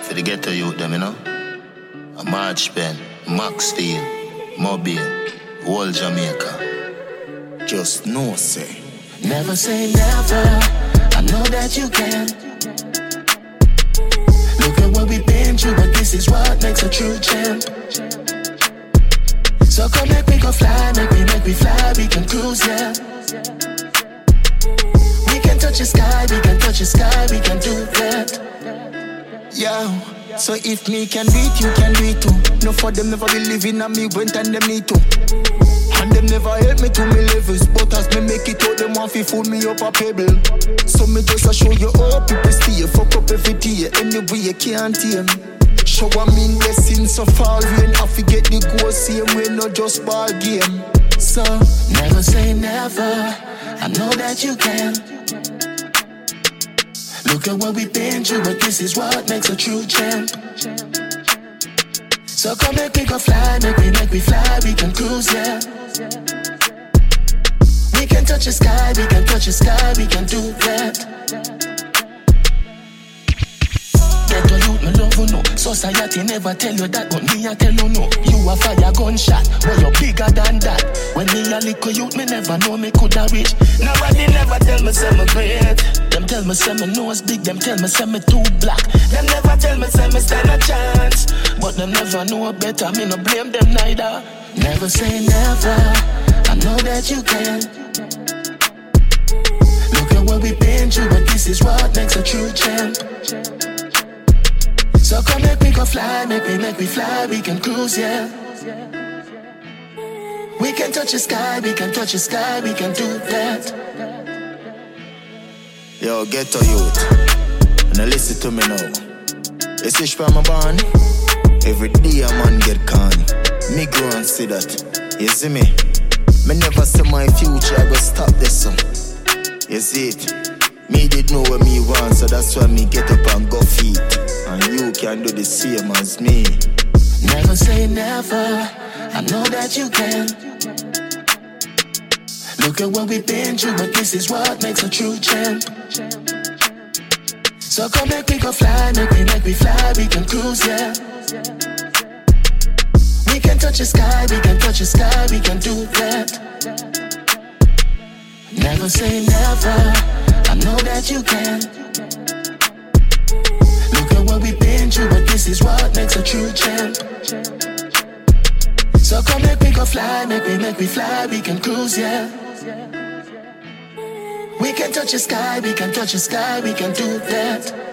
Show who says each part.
Speaker 1: for the ghetto youth them, you know. A March Pen, Maxfield, Mobile, whole Jamaica. Just know, say.
Speaker 2: Never say never, I know that you can. Look at what we've been through, but this is what makes a true champ. So come make me go fly, make me fly, we can cruise, yeah. We can touch the sky, we can touch the sky, we can do that. Yo, so if me can do it, you can do it too. No for them never believe in me when time them need to. And them never help me to me levels. But as me make it out, them want to fool me up a pebble. So me just a show you how people stay. Fuck up every day, anyway you can't tame. Show I mean blessings so far rain. I forget the goal, same way, not just ball game. So, never say never, I know that you can. Look at what we've been through, but this is what makes a true champ. So come make me go fly, make me fly, we can cruise, yeah. We can touch the sky, we can touch the sky, we can do that. Get to youth, me love you know. Society never tell you that, but me I tell you no. You a fire gunshot, well you bigger than that. When me a little youth, me never know me coulda reach. Nobody never tell me say me great. Them tell me say me nose big, them tell me say me too black. Them never tell me say me stand a chance, but them never know better, me no blame them neither. Never say never, I know that you can. Look at what we've been through, but this is what makes a true champ. So come make me go fly, make me fly, we can cruise, yeah. We can touch the sky, we can touch the sky, we can do that.
Speaker 1: Yo, ghetto youth, now listen to me now. You see from my barn, every day a man get con. Me grow and see that, you see me? Me never see my future, I go stop this song. You see it? Me did know what me want, so that's why me get up and go feet. And you can do the same as me.
Speaker 2: Never say never, I know that you can. Look at what we've been through, but this is what makes a true champ. So come make me go fly, make me fly, we can cruise, yeah. We can touch the sky, we can touch the sky, we can do that. Never say never, I know that you can. Look at what we've been through, but this is what makes a true champ. So come make me go fly, make me fly, we can cruise, yeah. We can touch the sky, we can touch the sky, we can do that.